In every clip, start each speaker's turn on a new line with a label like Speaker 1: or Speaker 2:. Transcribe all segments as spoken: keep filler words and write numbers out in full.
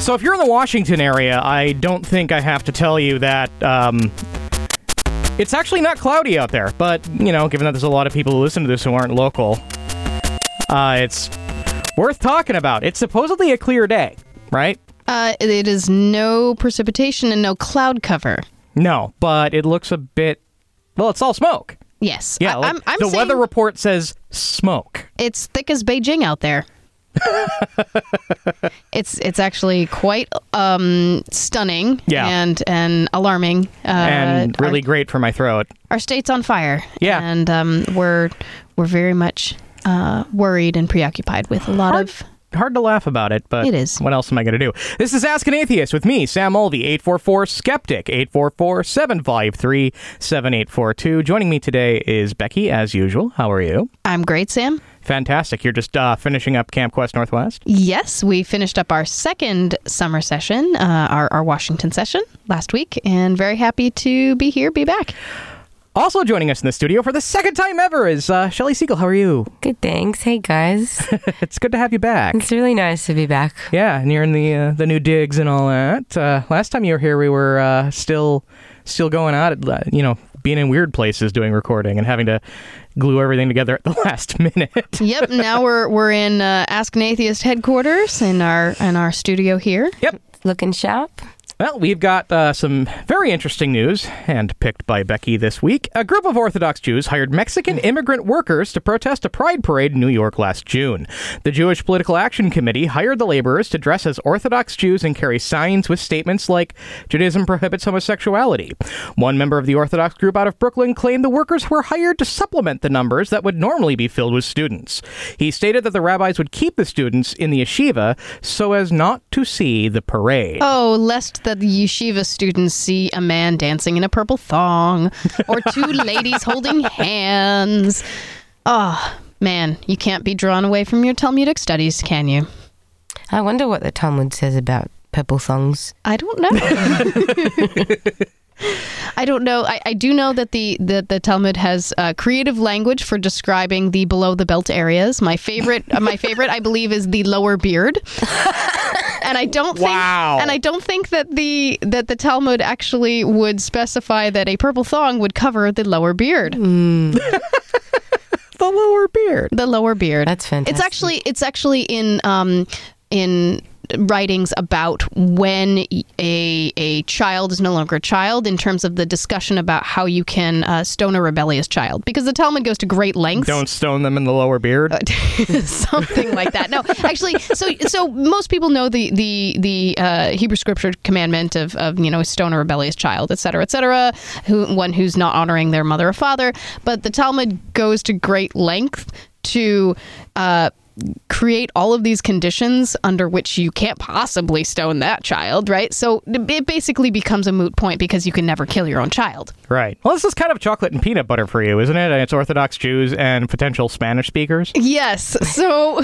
Speaker 1: So if you're in the Washington area, I don't think I have to tell you that um, it's actually not cloudy out there. But, you know, given that there's a lot of people who listen to this who aren't local, uh, it's worth talking about. It's supposedly a clear day, right?
Speaker 2: Uh, it is no precipitation and no cloud cover.
Speaker 1: No, but it looks a bit... Well, it's all smoke.
Speaker 2: Yes.
Speaker 1: Yeah,
Speaker 2: I,
Speaker 1: like
Speaker 2: I'm, I'm
Speaker 1: the
Speaker 2: saying
Speaker 1: weather report says smoke.
Speaker 2: It's thick as Beijing out there. it's it's actually quite um, stunning
Speaker 1: yeah.
Speaker 2: and and alarming. Uh,
Speaker 1: and really
Speaker 2: our,
Speaker 1: great for my throat.
Speaker 2: Our state's on fire.
Speaker 1: Yeah.
Speaker 2: And um, we're, we're very much uh, worried and preoccupied with a lot
Speaker 1: Hard.
Speaker 2: of...
Speaker 1: Hard to laugh about it, but
Speaker 2: it is.
Speaker 1: What else am I going to do? This is Ask an Atheist with me, Sam Mulvey, eight four four, skeptic, eight four four, seven five three, seven eight four two. Joining me today is Becky, as usual. How are you?
Speaker 2: I'm great, Sam.
Speaker 1: Fantastic. You're just uh, finishing up Camp Quest Northwest?
Speaker 2: Yes, we finished up our second summer session, uh, our, our Washington session last week, and very happy to be here, be back.
Speaker 1: Also joining us in the studio for the second time ever is uh, Shelley Siegel. How are you?
Speaker 3: Good, thanks. Hey, guys.
Speaker 1: It's good to have you back.
Speaker 3: It's really nice to be back.
Speaker 1: Yeah, and you're in the uh, the new digs and all that. Uh, last time you were here, we were uh, still still going out, at, you know, being in weird places doing recording and having to glue everything together at the last minute.
Speaker 2: Yep. Now we're we're in uh, Ask an Atheist headquarters in our in our studio here.
Speaker 1: Yep.
Speaker 3: Looking sharp.
Speaker 1: Well, we've got uh, some very interesting news, handpicked by Becky this week. A group of Orthodox Jews hired Mexican immigrant workers to protest a pride parade in New York last June. The Jewish Political Action Committee hired the laborers to dress as Orthodox Jews and carry signs with statements like, Judaism prohibits homosexuality. One member of the Orthodox group out of Brooklyn claimed the workers were hired to supplement the numbers that would normally be filled with students. He stated that the rabbis would keep the students in the yeshiva so as not to see the parade.
Speaker 2: Oh, lest that the yeshiva students see a man dancing in a purple thong or two ladies holding hands. Oh, man, you can't be drawn away from your Talmudic studies, can you?
Speaker 3: I wonder what the Talmud says about purple thongs.
Speaker 2: I don't know. I don't know. I, I do know that the, the, the Talmud has uh, creative language for describing the below the belt areas. My favorite, uh, my favorite, I believe, is the lower beard. And I don't think,
Speaker 1: wow.
Speaker 2: and I don't think that the that the Talmud actually would specify that a purple thong would cover the lower beard.
Speaker 3: Mm.
Speaker 1: The lower beard.
Speaker 2: The lower beard.
Speaker 3: That's fantastic.
Speaker 2: It's actually it's actually in um in. writings about when a a child is no longer a child in terms of the discussion about how you can uh, stone a rebellious child, because the Talmud goes to great lengths.
Speaker 1: Don't stone them in the lower beard.
Speaker 2: Uh, something like that. No, actually, so so most people know the the the uh, Hebrew Scripture commandment of of you know stone a rebellious child, et cetera, et cetera. Who one who's not honoring their mother or father, but the Talmud goes to great length to. Uh, create all of these conditions under which you can't possibly stone that child, right? So it basically becomes a moot point because you can never kill your own child.
Speaker 1: Right. Well, this is kind of chocolate and peanut butter for you, isn't it? And it's Orthodox Jews and potential Spanish speakers.
Speaker 2: Yes. So,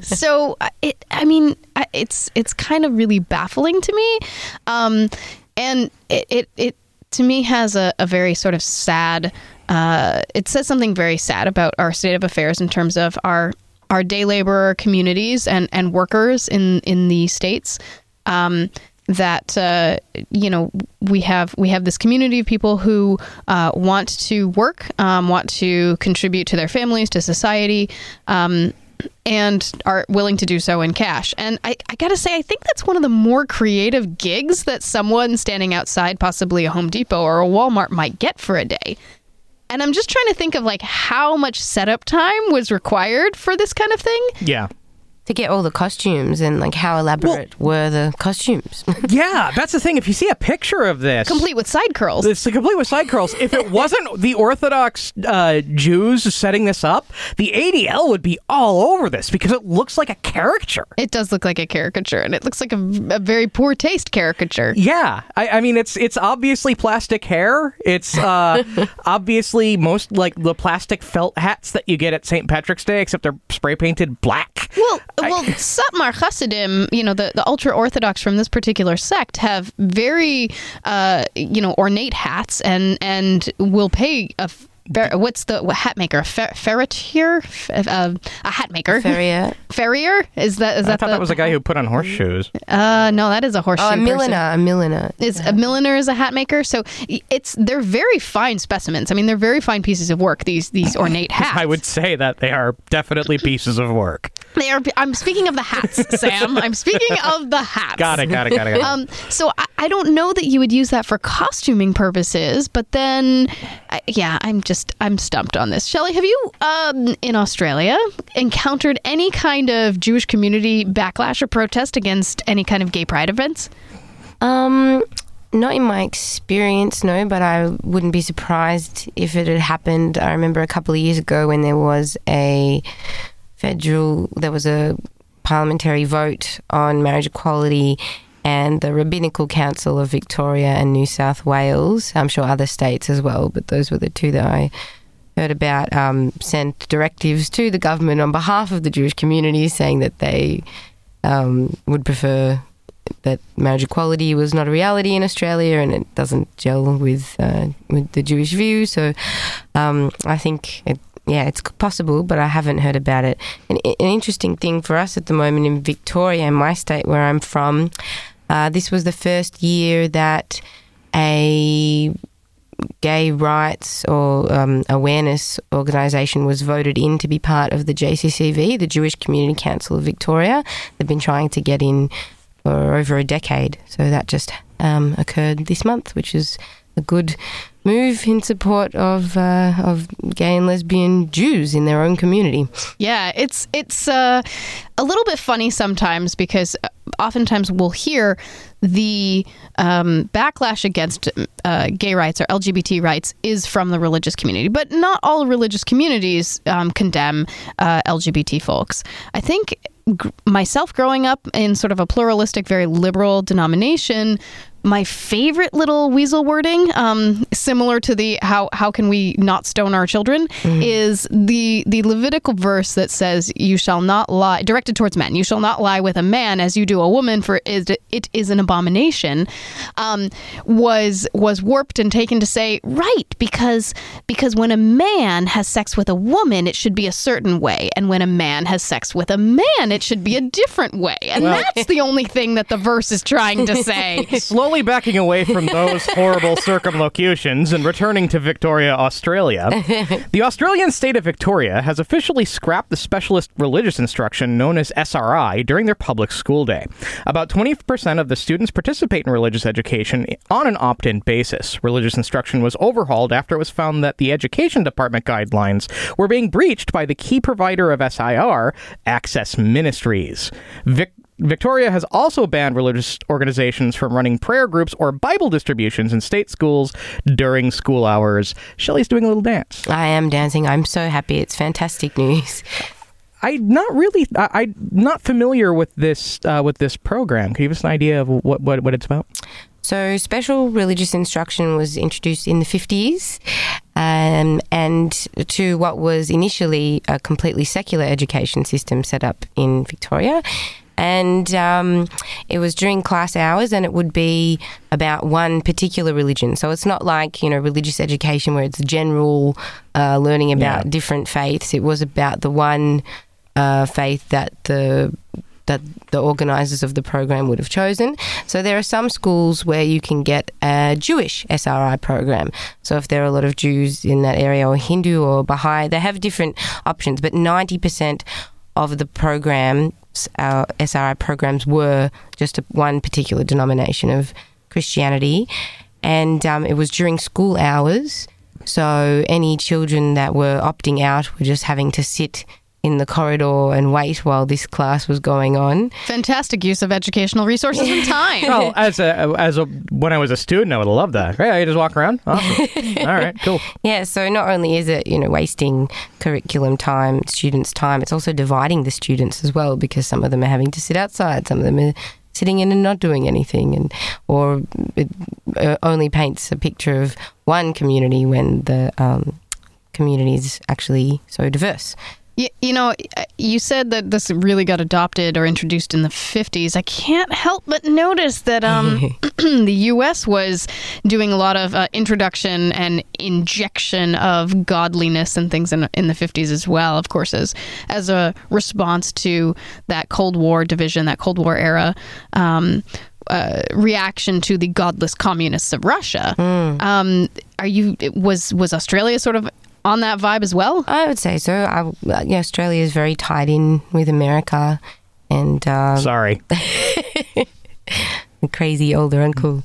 Speaker 2: so it. I mean, it's it's kind of really baffling to me, um, and it it, it to me has a, a very sort of sad. Uh, it says something very sad about our state of affairs in terms of our. our day laborer communities and, and workers in, in the states, um, that, uh, you know, we have we have this community of people who uh, want to work, um, want to contribute to their families, to society, um, and are willing to do so in cash. And I, I got to say, I think that's one of the more creative gigs that someone standing outside possibly a Home Depot or a Walmart might get for a day. And I'm just trying to think of like how much setup time was required for this kind of thing.
Speaker 1: Yeah.
Speaker 3: To get all the costumes and like how elaborate well, were the costumes.
Speaker 1: Yeah, that's the thing. If you see a picture of this.
Speaker 2: Complete with side curls.
Speaker 1: It's complete with side curls. If it wasn't the Orthodox uh, Jews setting this up, the A D L would be all over this because it looks like a caricature.
Speaker 2: It does look like a caricature, and it looks like a, a very poor taste caricature.
Speaker 1: Yeah. I, I mean, it's it's obviously plastic hair. It's uh, obviously most like the plastic felt hats that you get at Saint Patrick's Day, except they're spray painted black.
Speaker 2: Well, well, Satmar Hasidim, you know, the, the ultra-Orthodox from this particular sect have very, uh, you know, ornate hats and, and will pay a Fer- what's the what, hat maker? A fer- ferretier? F- uh, a hat maker.
Speaker 3: Farrier.
Speaker 2: Farrier? Is that is
Speaker 1: I
Speaker 2: that
Speaker 1: thought
Speaker 2: the,
Speaker 1: that was a guy who put on horseshoes.
Speaker 2: Uh, no, that is a horseshoe.
Speaker 3: Oh, a milliner.
Speaker 2: person.
Speaker 3: A milliner.
Speaker 2: Is a milliner is a hat maker, so it's they're very fine specimens. I mean, they're very fine pieces of work. These these ornate hats.
Speaker 1: I would say that they are definitely pieces of work.
Speaker 2: They are. I'm speaking of the hats, Sam. I'm speaking of the hats.
Speaker 1: Got it, got it, got it. Got it.
Speaker 2: Um, so I, I don't know that you would use that for costuming purposes, but then, I, yeah, I'm just I'm stumped on this. Shelley, have you um, in Australia encountered any kind of Jewish community backlash or protest against any kind of gay pride events?
Speaker 3: Um, not in my experience, no, but I wouldn't be surprised if it had happened. I remember a couple of years ago when there was a federal, there was a parliamentary vote on marriage equality, and the Rabbinical Council of Victoria and New South Wales, I'm sure other states as well, but those were the two that I heard about, um, sent directives to the government on behalf of the Jewish community saying that they um, would prefer that marriage equality was not a reality in Australia and it doesn't gel with uh, with the Jewish view. So um, I think, it, yeah, it's possible, but I haven't heard about it. An, an interesting thing for us at the moment in Victoria, in my state where I'm from, uh, this was the first year that a gay rights or um, awareness organisation was voted in to be part of the J C C V, the Jewish Community Council of Victoria. They've been trying to get in for over a decade. So that just um, occurred this month, which is a good move in support of uh, of gay and lesbian Jews in their own community.
Speaker 2: Yeah, it's it's uh, a little bit funny sometimes because oftentimes we'll hear the um, backlash against uh, gay rights or L G B T rights is from the religious community, but not all religious communities um, condemn uh, L G B T folks. I think g- myself growing up in sort of a pluralistic, very liberal denomination, my favorite little weasel wording, um, similar to the how how can we not stone our children, mm. is the the Levitical verse that says, "You shall not lie," directed towards men. "You shall not lie with a man as you do a woman, for it, it is an abomination." Um, was was warped and taken to say, right, because because when a man has sex with a woman, it should be a certain way, and when a man has sex with a man, it should be a different way, and well, that's the only thing that the verse is trying to say.
Speaker 1: Slowly backing away from those horrible circumlocutions and returning to Victoria, Australia. The Australian state of Victoria has officially scrapped the specialist religious instruction known as S R I during their public school day. About twenty percent of the students participate in religious education on an opt-in basis. Religious instruction was overhauled after it was found that the Education Department guidelines were being breached by the key provider of S I R, Access Ministries. Vic- Victoria has also banned religious organizations from running prayer groups or Bible distributions in state schools during school hours. Shelley's doing a little dance.
Speaker 3: I am dancing. I'm so happy. It's fantastic news.
Speaker 1: I'm not really, I, I'm not familiar with this uh, with this program. Can you give us an idea of what, what, what it's about?
Speaker 3: So special religious instruction was introduced in the fifties um, and to what was initially a completely secular education system set up in Victoria. And um, it was during class hours and it would be about one particular religion. So it's not like, you know, religious education where it's general uh, learning about yeah. different faiths. It was about the one uh, faith that the that the organisers of the program would have chosen. So there are some schools where you can get a Jewish S R I program. So if there are a lot of Jews in that area or Hindu or Baha'i, they have different options. But ninety percent of the program, our S R I programs, were just a, one particular denomination of Christianity. And um, it was during school hours. So any children that were opting out were just having to sit in the corridor and wait while this class was going on.
Speaker 2: Fantastic use of educational resources and time.
Speaker 1: Well, as a as a when I was a student, I would have loved that. Hey, I just walk around. Awesome. All right, cool.
Speaker 3: Yeah, so not only is it, you know, wasting curriculum time, students' time, it's also dividing the students as well, because some of them are having to sit outside, some of them are sitting in and not doing anything, and or it uh, only paints a picture of one community when the um, community is actually so diverse.
Speaker 2: You, you know, you said that this really got adopted or introduced in the fifties. I can't help but notice that um, the U S was doing a lot of uh, introduction and injection of godliness and things in in the fifties as well, of course, as, as a response to that Cold War division, that Cold War era um, uh, reaction to the godless communists of Russia. Mm. Um, are you, was, was Australia sort of on that vibe as well?
Speaker 3: I would say so. I, yeah, Australia is very tied in with America, and um,
Speaker 1: sorry,
Speaker 3: crazy older uncle.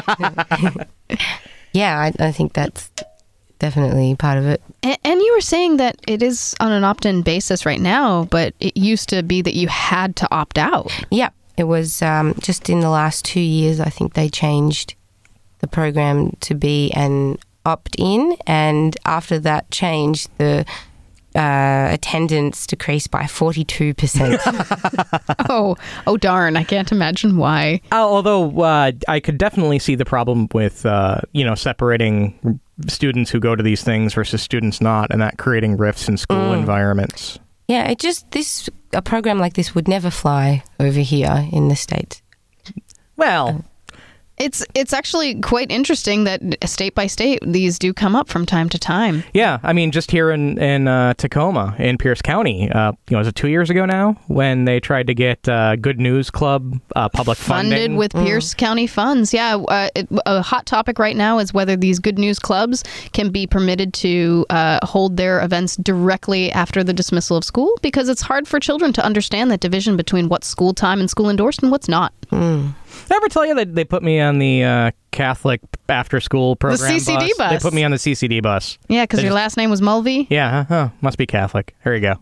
Speaker 3: Yeah, I, I think that's definitely part of it.
Speaker 2: And, and you were saying that it is on an opt-in basis right now, but it used to be that you had to opt out.
Speaker 3: Yeah, it was um, just in the last two years. I think they changed the program to be an opt-in, and after that change, the uh, attendance decreased by forty-two percent.
Speaker 2: oh, oh darn! I can't imagine why.
Speaker 1: Uh, although uh, I could definitely see the problem with uh, you know separating students who go to these things versus students not, and that creating rifts in school mm. environments.
Speaker 3: Yeah, it just this a program like this would never fly over here in the States.
Speaker 1: Well.
Speaker 2: It's it's actually quite interesting that state by state these do come up from time to time.
Speaker 1: Yeah, I mean, just here in in uh, Tacoma, in Pierce County, uh, you know, was it two years ago now when they tried to get uh, Good News Club uh, public funding?
Speaker 2: Funded with mm. Pierce County funds. Yeah, uh, it, a hot topic right now is whether these Good News Clubs can be permitted to uh, hold their events directly after the dismissal of school, because it's hard for children to understand that division between what's school time and school endorsed and what's not.
Speaker 3: Mm.
Speaker 1: Did I ever tell you that they put me on the uh, Catholic after-school program
Speaker 2: The C C D bus? bus.
Speaker 1: They put me on the C C D bus.
Speaker 2: Yeah, because your just... last name was Mulvey?
Speaker 1: Yeah, huh, huh, must be Catholic. Here you go.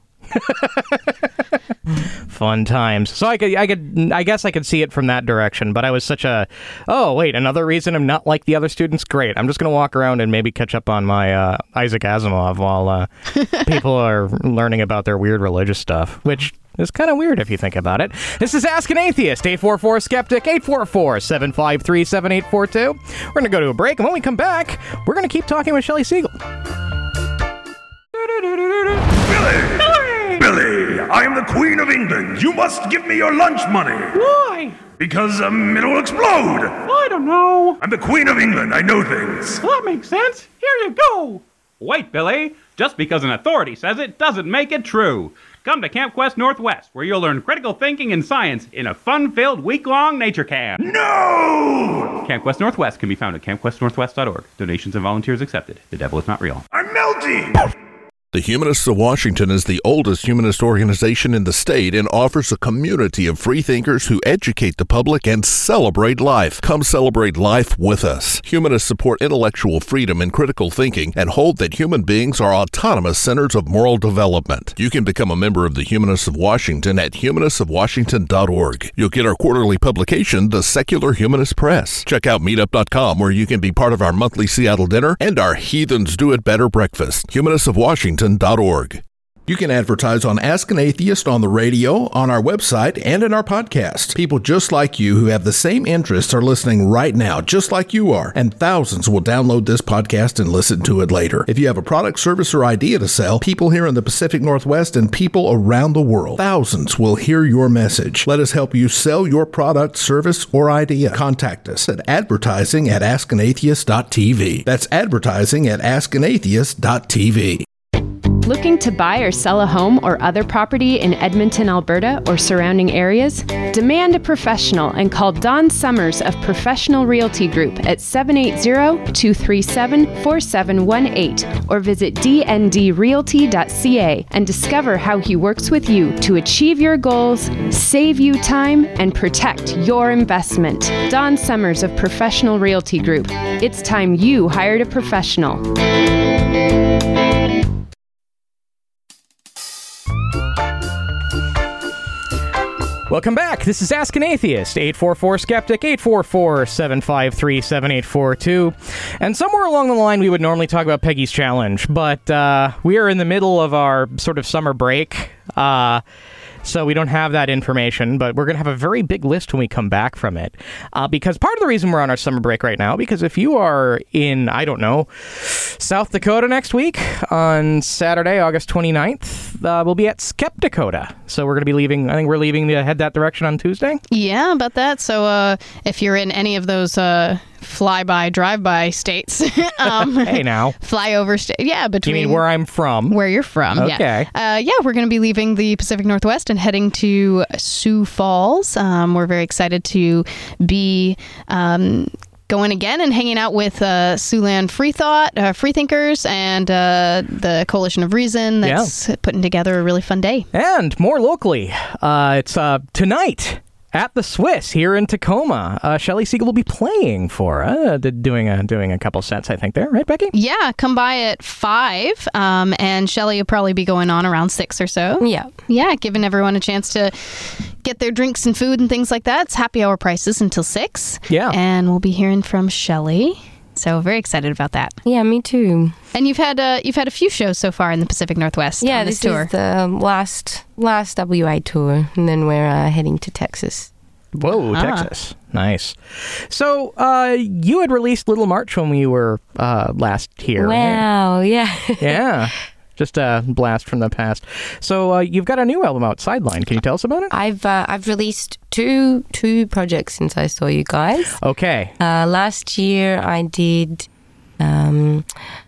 Speaker 1: Fun times. So I could, I could, I guess I could see it from that direction, but I was such a, oh, wait, another reason I'm not like the other students? Great. I'm just going to walk around and maybe catch up on my uh, Isaac Asimov while uh, people are learning about their weird religious stuff, which... It's kind of weird if you think about it. This is Ask an Atheist, eight four four skeptic, eight four four, seven five three, seven eight four two. We're going to go to a break, and when we come back, we're going to keep talking with Shelley Siegel.
Speaker 4: Billy! Billy, I am the Queen of England. You must give me your lunch money.
Speaker 5: Why?
Speaker 4: Because um, it will explode.
Speaker 5: I don't know.
Speaker 4: I'm the Queen of England. I know things.
Speaker 5: Well, that makes sense. Here you go. Wait, Billy. Just because an authority says it doesn't make it true. Come to Camp Quest Northwest, where you'll learn critical thinking and science in a fun-filled week-long nature camp.
Speaker 4: No!
Speaker 5: Camp Quest Northwest can be found at camp quest northwest dot org. Donations and volunteers accepted. The devil is not real.
Speaker 4: I'm melting!
Speaker 6: The Humanists of Washington is the oldest humanist organization in the state and offers a community of freethinkers who educate the public and celebrate life. Come celebrate life with us. Humanists support intellectual freedom and critical thinking and hold that human beings are autonomous centers of moral development. You can become a member of the Humanists of Washington at humanists of washington dot org. You'll get our quarterly publication, The Secular Humanist Press. Check out meetup dot com, where you can be part of our monthly Seattle dinner and our Heathens Do It Better breakfast. Humanists of Washington dot org. You can advertise on Ask an Atheist on the radio, on our website, and in our podcast. People just like you who have the same interests are listening right now, just like you are, and thousands will download this podcast and listen to it later. If you have a product, service, or idea to sell, people here in the Pacific Northwest and people around the world, thousands will hear your message. Let us help you sell your product, service, or idea. Contact us at advertising at ask an atheist dot t v. That's advertising at ask an atheist dot t v.
Speaker 7: Looking to buy or sell a home or other property in Edmonton, Alberta, or surrounding areas? Demand a professional and call Don Summers of Professional Realty Group at seven eight zero, two three seven, four seven one eight or visit d n d realty dot c a and discover how he works with you to achieve your goals, save you time, and protect your investment. Don Summers of Professional Realty Group. It's time you hired a professional.
Speaker 1: Welcome back. This is Ask an Atheist, eight four four skeptic, eight four four, seven five three, seven eight four two. And somewhere along the line, we would normally talk about Peggy's Challenge, but uh, we are in the middle of our sort of summer break. Uh, So we don't have that information, but we're going to have a very big list when we come back from it. Uh, because part of the reason we're on our summer break right now, because if you are in, I don't know, South Dakota next week on Saturday, August twenty-ninth, uh, we'll be at Skepdakota. So we're going to be leaving, I think we're leaving to head that direction on Tuesday.
Speaker 2: Yeah, about that. So uh, if you're in any of those uh, fly-by, drive-by states, um,
Speaker 1: hey now.
Speaker 2: flyover state, yeah, between...
Speaker 1: You mean where I'm from?
Speaker 2: Where you're from,
Speaker 1: okay.
Speaker 2: yeah. Uh, yeah, we're going to be leaving the Pacific Northwest and heading to Sioux Falls. Um, we're very excited to be... Um, going again and hanging out with uh, Siouxland Free Thought, uh, Freethinkers, and uh, the Coalition of Reason that's yeah. putting together a really fun day.
Speaker 1: And more locally, uh, it's uh, tonight at the Swiss here in Tacoma. Uh, Shelley Siegel will be playing for uh, doing a doing a couple sets, I think, there, right, Becky?
Speaker 2: Yeah, come by at five, um, and Shelley will probably be going on around six or so.
Speaker 3: Yeah.
Speaker 2: Yeah, giving everyone a chance to get their drinks and food and things like that. It's happy hour prices until six.
Speaker 1: Yeah.
Speaker 2: And we'll be hearing from Shelley. So very excited about that.
Speaker 3: Yeah, me too.
Speaker 2: And you've had uh, you've had a few shows so far in the Pacific Northwest.
Speaker 3: Yeah,
Speaker 2: on this,
Speaker 3: this
Speaker 2: tour.
Speaker 3: is the last last W A tour, and then we're uh, heading to Texas.
Speaker 1: Whoa,
Speaker 2: Ah.
Speaker 1: Texas. Nice. So uh, you had released Little March when we were uh, last here.
Speaker 3: Wow, yeah.
Speaker 1: Yeah. Just a blast from the past. So uh, you've got a new album out, Sideline. Can you tell us about it?
Speaker 3: I've uh, I've released two two projects since I saw you guys.
Speaker 1: Okay.
Speaker 3: Uh, last year I did um,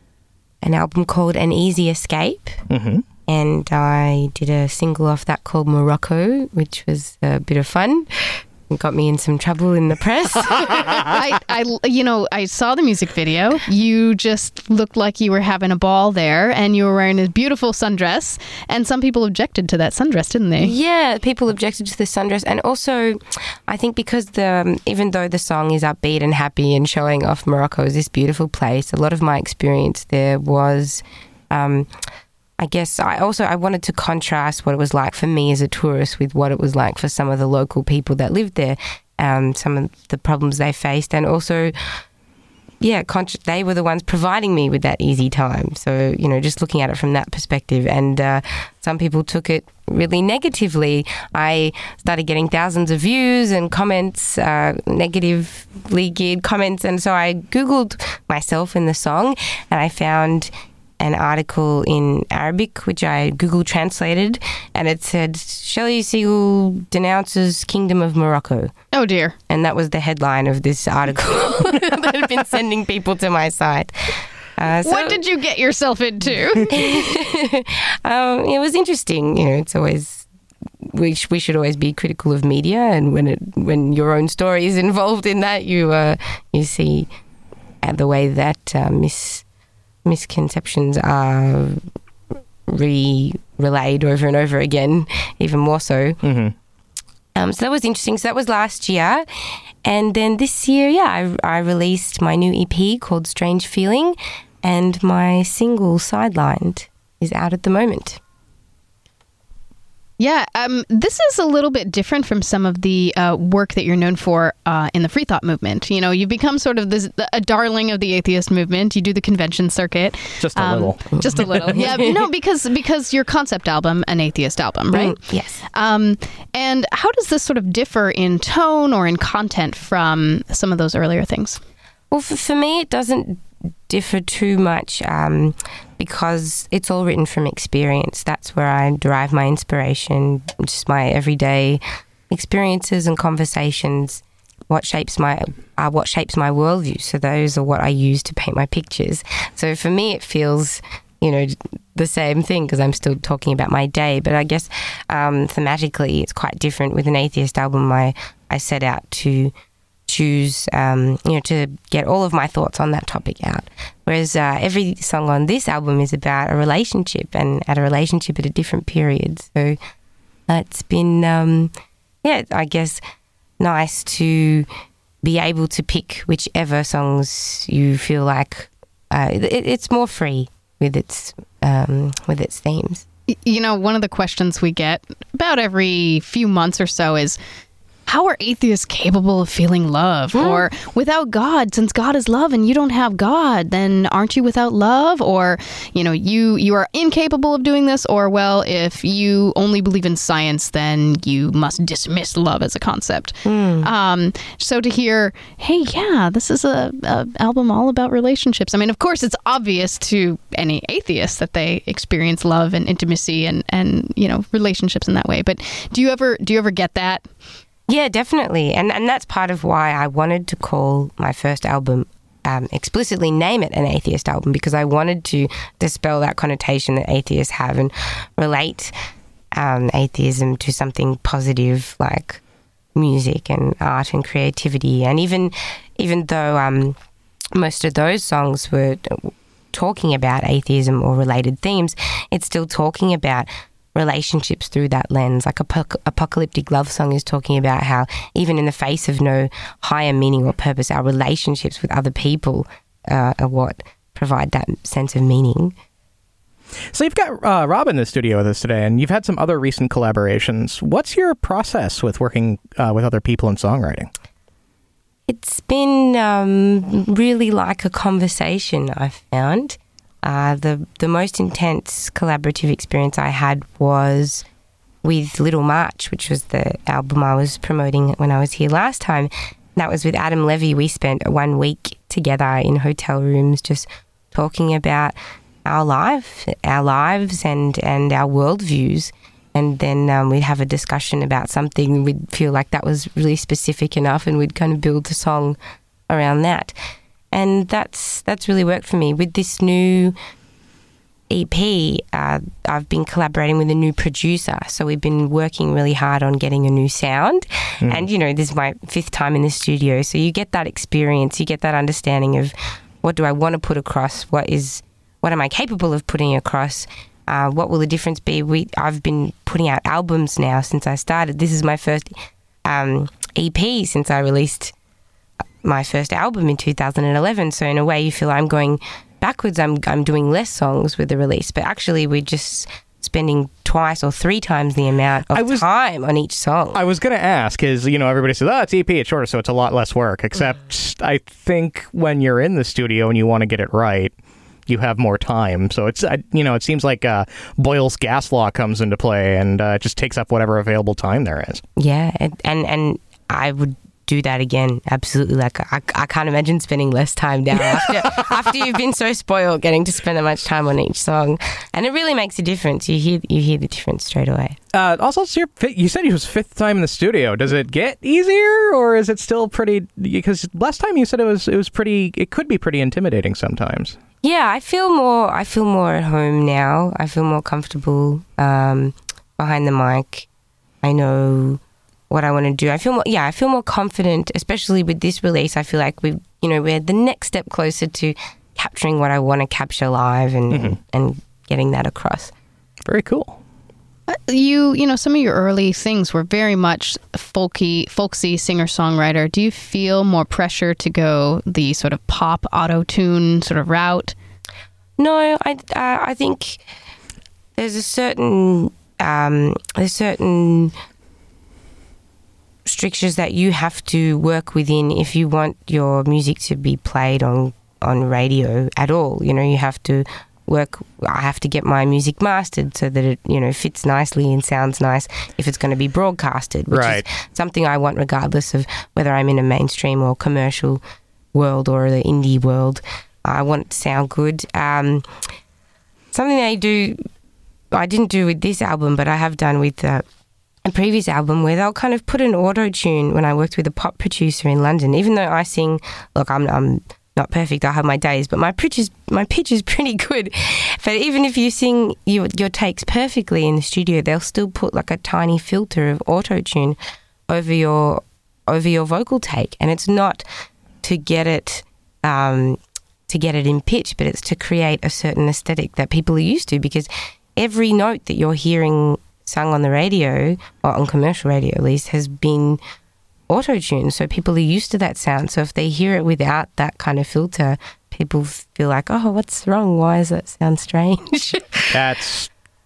Speaker 3: an album called An Easy Escape.
Speaker 1: Mm-hmm.
Speaker 3: And I did a single off that called Morocco, which was a bit of fun. It got me in some trouble in the press.
Speaker 2: I, I, you know, I saw the music video. You just looked like you were having a ball there, and you were wearing a beautiful sundress. And some people objected to that sundress, didn't they?
Speaker 3: Yeah, people objected to the sundress, and also, I think because the um, even though the song is upbeat and happy and showing off Morocco as this beautiful place, a lot of my experience there was. Um, I guess I also I wanted to contrast what it was like for me as a tourist with what it was like for some of the local people that lived there, um, some of the problems they faced, and also, yeah, con- they were the ones providing me with that easy time. So, you know, just looking at it from that perspective, and uh, some people took it really negatively. I started getting thousands of views and comments, uh, negatively geared comments, and so I Googled myself in the song, and I found an article in Arabic, which I Google translated, and it said, Shelley Siegel denounces Kingdom of Morocco.
Speaker 2: Oh, dear.
Speaker 3: And that was the headline of this article that had been sending people to my site. Uh, so,
Speaker 2: what did you get yourself into?
Speaker 3: um, it was interesting. You know, it's always... We, sh- we should always be critical of media, and when it when your own story is involved in that, you uh, you see uh, the way that uh, mis- misconceptions are re-relayed over and over again, even more so.
Speaker 1: Mm-hmm.
Speaker 3: Um, so that was interesting. So that was last year. And then this year, yeah, I, I released my new E P called Strange Feeling, and my single Sidelined is out at the moment.
Speaker 2: Yeah, um, this is a little bit different from some of the uh, work that you're known for uh, in the free thought movement. You know, you've become sort of this, a darling of the atheist movement. You do the convention circuit.
Speaker 1: Just a
Speaker 2: um,
Speaker 1: little.
Speaker 2: Just a little. Yeah, no, because because your concept album, an atheist album, right?
Speaker 3: Mm, yes.
Speaker 2: Um, and how does this sort of differ in tone or in content from some of those earlier things?
Speaker 3: Well, for, for me, it doesn't differ too much um, because it's all written from experience. That's where I derive my inspiration, just my everyday experiences and conversations. What shapes my uh, what shapes my worldview. So those are what I use to paint my pictures. So for me, it feels, you know, the same thing because I'm still talking about my day. But I guess um, thematically, it's quite different. With an atheist album, I I set out to choose, um, you know, to get all of my thoughts on that topic out. Whereas uh, every song on this album is about a relationship and at a relationship at a different period. So uh, it's been, um, yeah, I guess, nice to be able to pick whichever songs you feel like uh, it, it's more free with its um, with its themes.
Speaker 2: You know, one of the questions we get about every few months or so is, how are atheists capable of feeling love? Mm. Or without God, since God is love and you don't have God, then aren't you without love? Or, you know, you, you are incapable of doing this. Or, well, if you only believe in science, then you must dismiss love as a concept. Mm. Um, so to hear, hey, yeah, this is a, a album all about relationships. I mean, of course, it's obvious to any atheist that they experience love and intimacy and, and, you know, relationships in that way. But do you ever do you ever get that?
Speaker 3: Yeah, definitely. And and that's part of why I wanted to call my first album, um, explicitly name it an atheist album, because I wanted to dispel that connotation that atheists have and relate um, atheism to something positive like music and art and creativity. And even even though um, most of those songs were talking about atheism or related themes, it's still talking about relationships through that lens. Like Apoc- Apocalyptic Love Song is talking about how even in the face of no higher meaning or purpose, our relationships with other people uh, are what provide that sense of meaning.
Speaker 1: So you've got uh, Rob in the studio with us today, and you've had some other recent collaborations. What's your process with working uh, with other people in songwriting?
Speaker 3: It's been um, really like a conversation, I've found. Uh, the the most intense collaborative experience I had was with Little March, which was the album I was promoting when I was here last time. That was with Adam Levy. We spent one week together in hotel rooms just talking about our life, our lives and, and our worldviews. And then um, we'd have a discussion about something. We'd feel like that was really specific enough, and we'd kind of build the song around that. And that's that's really worked for me. With this new E P, uh, I've been collaborating with a new producer. So we've been working really hard on getting a new sound. Mm. And, you know, this is my fifth time in the studio. So you get that experience, you get that understanding of what do I want to put across, what is, what am I capable of putting across, uh, what will the difference be. We I've been putting out albums now since I started. This is my first um, E P since I released my first album in two thousand eleven. So in a way you feel I'm going backwards. I'm I'm doing less songs with the release, but actually we're just spending twice or three times the amount of was, time on each song.
Speaker 1: I was going to ask is, you know, everybody says, oh, it's E P, it's shorter, so it's a lot less work. Except mm. I think when you're in the studio and you want to get it right, you have more time. So it's, you know, it seems like uh, Boyle's gas law comes into play, and uh, it just takes up whatever available time there is.
Speaker 3: Yeah, and and I would do that again, absolutely. Like I, I can't imagine spending less time now after, after you've been so spoiled getting to spend that much time on each song, and it really makes a difference. You hear you hear the difference straight away.
Speaker 1: Uh, also, so you said it was fifth time in the studio. Does it get easier, or is it still pretty? Because last time you said it was it was pretty. It could be pretty intimidating sometimes.
Speaker 3: Yeah, I feel more. I feel more at home now. I feel more comfortable um, behind the mic. I know what I want to do. I feel more, yeah, I feel more confident, especially with this release. I feel like we, you know, we're the next step closer to capturing what I want to capture live and mm-hmm. and getting that across.
Speaker 1: Very cool.
Speaker 2: Uh, you, you know, some of your early things were very much folky, folksy singer-songwriter. Do you feel more pressure to go the sort of pop auto-tune sort of route?
Speaker 3: No, I, uh, I think there's a certain, um, there's certain strictures that you have to work within if you want your music to be played on on radio at all. You know, you have to work. I have to get my music mastered so that it, you know, fits nicely and sounds nice if it's going to be broadcasted, which right. is something I want regardless of whether I'm in a mainstream or commercial world or the indie world. I want it to sound good. Um, something I do, I didn't do with this album, but I have done with uh, a previous album where they'll kind of put an auto-tune when I worked with a pop producer in London. Even though I sing, look, I'm, I'm not perfect, I have my days, but my pitch is, my pitch is pretty good. But even if you sing your, your takes perfectly in the studio, they'll still put like a tiny filter of auto-tune over your, over your vocal take. And it's not to get it, um, to get it in pitch, but it's to create a certain aesthetic that people are used to, because every note that you're hearing sung on the radio, or on commercial radio at least, has been auto-tuned. So people are used to that sound. So if they hear it without that kind of filter, people feel like, oh, what's wrong? Why does that sound strange?
Speaker 1: That's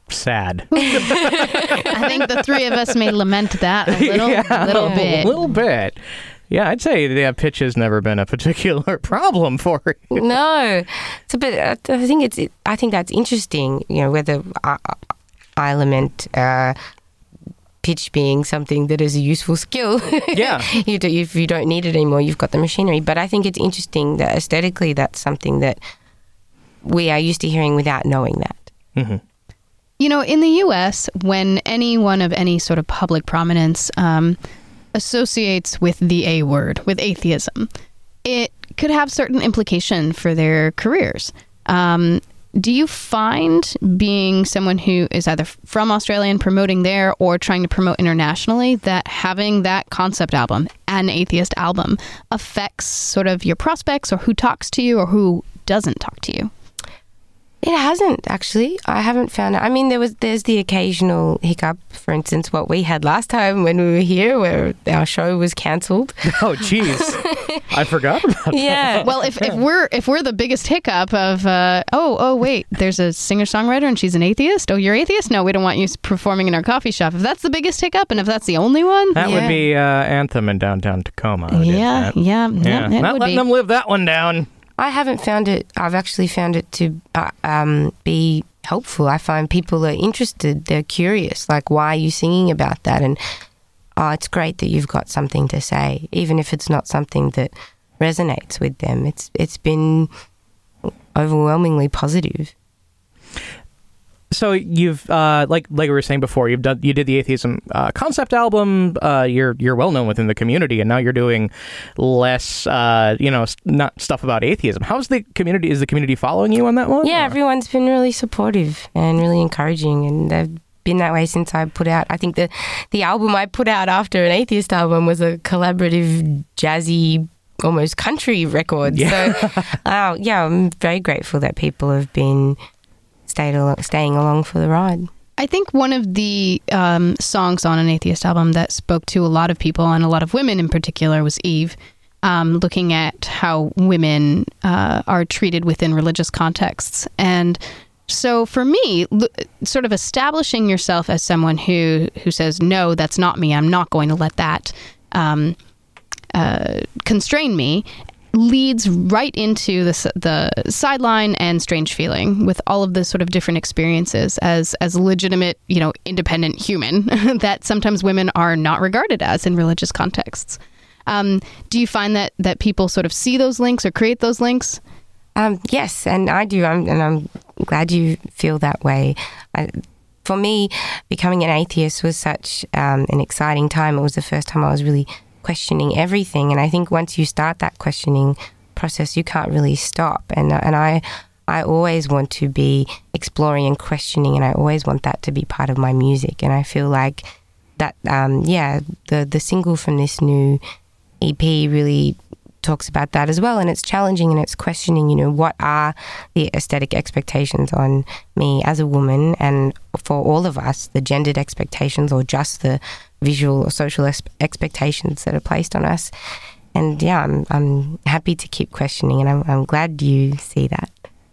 Speaker 1: sad.
Speaker 2: I think the three of us may lament that a little,
Speaker 1: Yeah,
Speaker 2: little
Speaker 1: a
Speaker 2: bit.
Speaker 1: little bit. Yeah, I'd say the pitch has never been a particular problem for you.
Speaker 3: No, it's a bit. I think it's. I think that's interesting. You know, whether I, I lament uh, pitch being something that is a useful skill.
Speaker 1: Yeah.
Speaker 3: you do, if you don't need it anymore, you've got the machinery. But I think it's interesting that aesthetically, that's something that we are used to hearing without knowing that.
Speaker 1: Mm-hmm.
Speaker 2: You know, in the U S, when anyone of any sort of public prominence um, associates with the A word, with atheism, it could have certain implication for their careers. Um, do you find being someone who is either from Australia and promoting there or trying to promote internationally that having that concept album, an atheist album, affects sort of your prospects or who talks to you or who doesn't talk to you?
Speaker 3: It hasn't, actually. I haven't found it. I mean, there was there's the occasional hiccup. For instance, what we had last time when we were here, where our show was cancelled.
Speaker 1: Oh, jeez. I forgot about that.
Speaker 3: Yeah.
Speaker 2: Well, if, if we're if we're the biggest hiccup of uh, oh oh wait, there's a singer songwriter and she's an atheist. Oh, you're atheist? No, we don't want you performing in our coffee shop. If that's the biggest hiccup, and if that's the only one,
Speaker 1: That
Speaker 3: Yeah.
Speaker 1: would be uh, Anthem in downtown Tacoma. who did
Speaker 2: yeah,
Speaker 1: that.
Speaker 2: yeah,
Speaker 1: Yeah.
Speaker 2: yeah, it
Speaker 1: Not
Speaker 2: would
Speaker 1: letting
Speaker 2: be.
Speaker 1: them live that one down.
Speaker 3: I haven't found it. I've actually found it to uh, um, be helpful. I find people are interested. They're curious. Like, why are you singing about that? And oh, it's great that you've got something to say, even if it's not something that resonates with them. It's it's been overwhelmingly positive.
Speaker 1: So you've, uh, like like we were saying before, you've done you did the atheism uh, concept album. Uh, you're you're well known within the community, and now you're doing less, uh, you know, not stuff about atheism. How's the community? Is the community following you on that one?
Speaker 3: Yeah,
Speaker 1: or?
Speaker 3: everyone's been really supportive and really encouraging, and they've been that way since I put out. I think the the album I put out after an atheist album was a collaborative, jazzy, almost country record.
Speaker 1: Yeah.
Speaker 3: So, uh, yeah, I'm very grateful that people have been stayed al- staying along for the ride.
Speaker 2: I think one of the um, songs on an atheist album that spoke to a lot of people, and a lot of women in particular, was Eve, um, looking at how women uh, are treated within religious contexts. And so for me, l- sort of establishing yourself as someone who, who says, no, that's not me, I'm not going to let that um, uh, constrain me, leads right into the the sideline and Strange Feeling, with all of the sort of different experiences as as a legitimate, you know, independent human that sometimes women are not regarded as in religious contexts. Um, do you find that that people sort of see those links or create those links?
Speaker 3: Um, yes, and I do, I'm, and I'm glad you feel that way. I, for me, becoming an atheist was such um, an exciting time. It was the first time I was really questioning everything, and I think once you start that questioning process, you can't really stop. And and I I always want to be exploring and questioning, and I always want that to be part of my music. And I feel like that, um, yeah, the the single from this new E P really talks about that as well, and it's challenging and it's questioning, you know, what are the aesthetic expectations on me as a woman, and for all of us, the gendered expectations or just the visual or social ex- expectations that are placed on us. And yeah, I'm I'm happy to keep questioning, and I'm I'm glad you see that.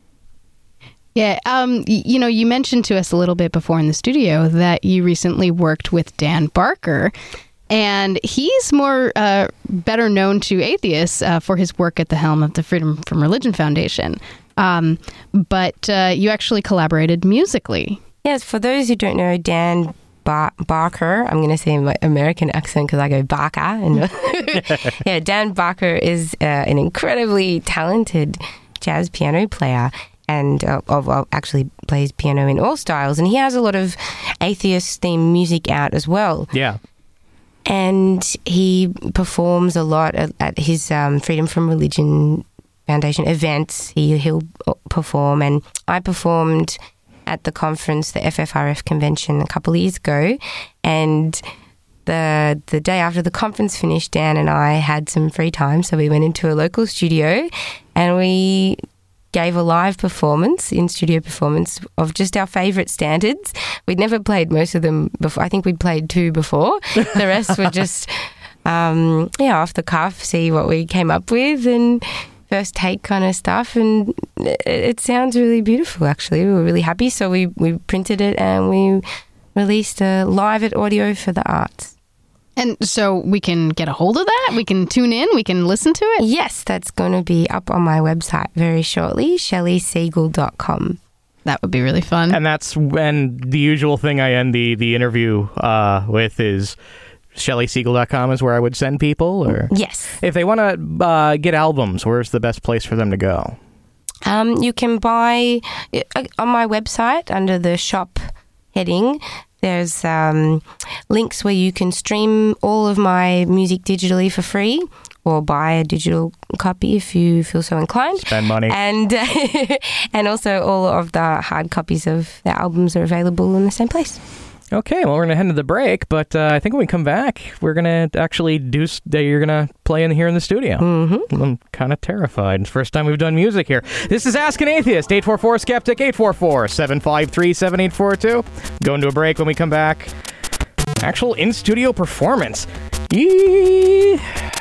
Speaker 2: Yeah, um, y- you know, you mentioned to us a little bit before in the studio that you recently worked with Dan Barker. And he's more uh, better known to atheists uh, for his work at the helm of the Freedom from Religion Foundation. Um, but uh, you actually collaborated musically.
Speaker 3: Yes, for those who don't know, Dan Bar- Barker, I'm going to say in my American accent because I go Barker. And yeah, Dan Barker is uh, an incredibly talented jazz piano player, and uh, of, of actually plays piano in all styles. And he has a lot of atheist-themed music out as well.
Speaker 1: Yeah.
Speaker 3: And he performs a lot at, at his um, Freedom from Religion Foundation events. He, he'll perform, and I performed at the conference, the F F R F convention, a couple of years ago. And the the day after the conference finished, Dan and I had some free time, so we went into a local studio and we gave a live performance, in-studio performance, of just our favourite standards. We'd never played most of them before. I think we'd played two before. The rest were just, um, yeah, off the cuff, see what we came up with. And first take kind of stuff, and it, it sounds really beautiful, actually. We were really happy, so we, we printed it and we released a live at Audio for the Arts.
Speaker 2: And so we can get a hold of that? We can tune in? We can listen to it?
Speaker 3: Yes, that's going to be up on my website very shortly, shelley siegel dot com.
Speaker 2: That would be really fun.
Speaker 1: And that's when the usual thing I end the, the interview uh, with is shelley siegel dot com is where I would send people? Or
Speaker 3: yes.
Speaker 1: If they want to uh, get albums, where's the best place for them to go?
Speaker 3: Um, you can buy uh, on my website under the shop heading. There's um, links where you can stream all of my music digitally for free, or buy a digital copy if you feel so inclined.
Speaker 1: Spend money.
Speaker 3: And uh, and also all of the hard copies of the albums are available in the same place.
Speaker 1: Okay, well, we're going to head to the break, but uh, I think when we come back, we're going to actually do, that. You're going to play in here in the studio.
Speaker 3: Mm-hmm.
Speaker 1: I'm kind of terrified. It's the first time we've done music here. This is Ask an Atheist, eight four four skeptic, eight four four, seven five three, seven eight four two. Going to a break. When we come back, actual in-studio performance. Yee!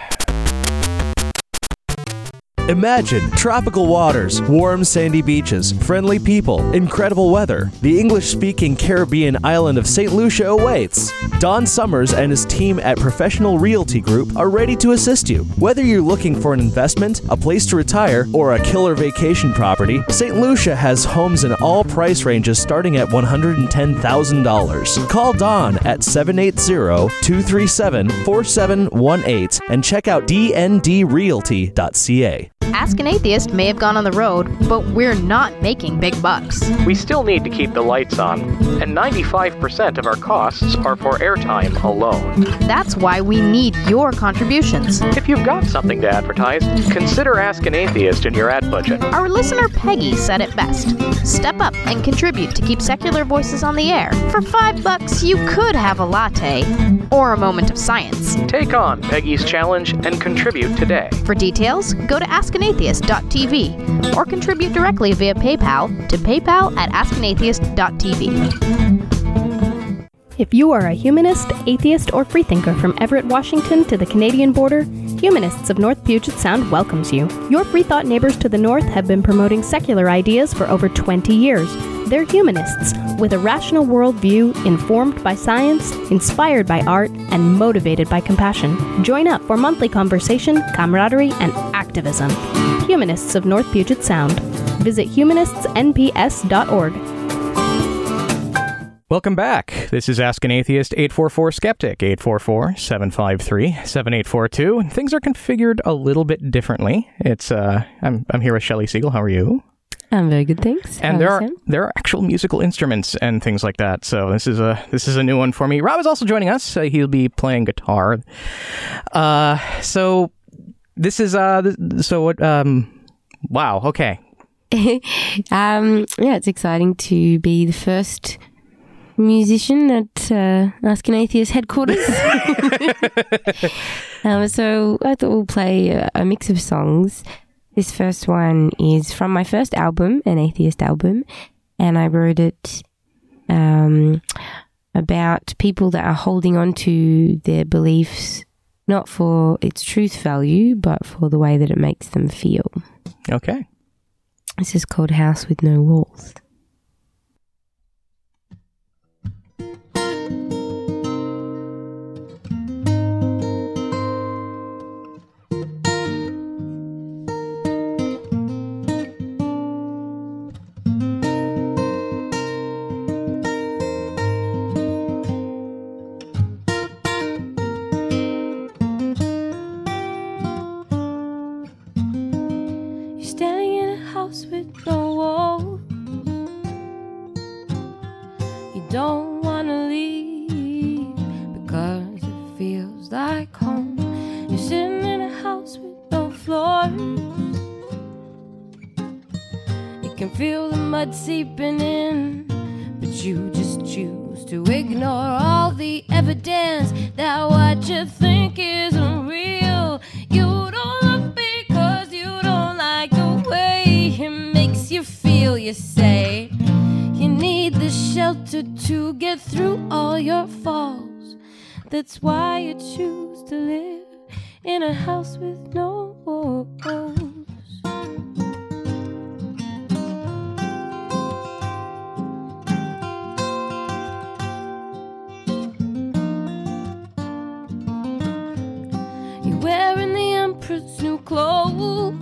Speaker 8: Imagine tropical waters, warm sandy beaches, friendly people, incredible weather. The English-speaking Caribbean island of Saint Lucia awaits. Don Summers and his team at Professional Realty Group are ready to assist you. Whether you're looking for an investment, a place to retire, or a killer vacation property, Saint Lucia has homes in all price ranges starting at one hundred ten thousand dollars. Call Don at seven eight zero, two three seven, four seven one eight and check out d n d realty dot c a.
Speaker 2: Ask an Atheist may have gone on the road, but we're not making big bucks.
Speaker 1: We still need to keep the lights on, and ninety-five percent of our costs are for airtime alone.
Speaker 2: That's why we need your contributions.
Speaker 1: If you've got something to advertise, consider Ask an Atheist in your ad budget.
Speaker 2: Our listener Peggy said it best. Step up and contribute to keep secular voices on the air. For five bucks, you could have a latte or a moment of science.
Speaker 1: Take on Peggy's challenge and contribute today.
Speaker 2: For details, go to ask an atheist dot t v or contribute directly via PayPal to paypal at ask an atheist dot t v.
Speaker 9: If you are a humanist, atheist, or freethinker from Everett, Washington to the Canadian border, Humanists of North Puget Sound welcomes you. Your free thought neighbors to the north have been promoting secular ideas for over twenty years. They're humanists, with a rational worldview, informed by science, inspired by art, and motivated by compassion. Join up for monthly conversation, camaraderie, and activism. Humanists of North Puget Sound. Visit humanists n p s dot org.
Speaker 1: Welcome back. This is Ask an Atheist, eight four four skeptic, eight four four, seven five three, seven eight four two. And things are configured a little bit differently. It's uh, I'm I'm here with Shelley Siegel. How are you?
Speaker 7: I'm very good, thanks.
Speaker 1: And
Speaker 7: How
Speaker 1: there
Speaker 7: is
Speaker 1: are
Speaker 7: him?
Speaker 1: there are actual musical instruments and things like that. So this is a this is a new one for me. Rob is also joining us. Uh, he'll be playing guitar. Uh, so this is uh, th- so what? Um, wow. Okay.
Speaker 3: um, yeah, it's exciting to be the first musician at uh, Ask an Atheist headquarters. um, so I thought we'll play a, a mix of songs. This first one is from my first album, an atheist album, and I wrote it um, about people that are holding on to their beliefs, not for its truth value, but for the way that it makes them feel.
Speaker 1: Okay.
Speaker 3: This is called House with No Walls. With no wall, you don't want to leave because it feels like home. You're sitting in a house with no floors. You can feel the mud seeping in, but you just choose to ignore all the evidence that what you think isn't real. You don't look because you don't like the way it makes you feel. You say you need the shelter to get through all your falls. That's why you choose to live in a house with no walls. Empress new clothes.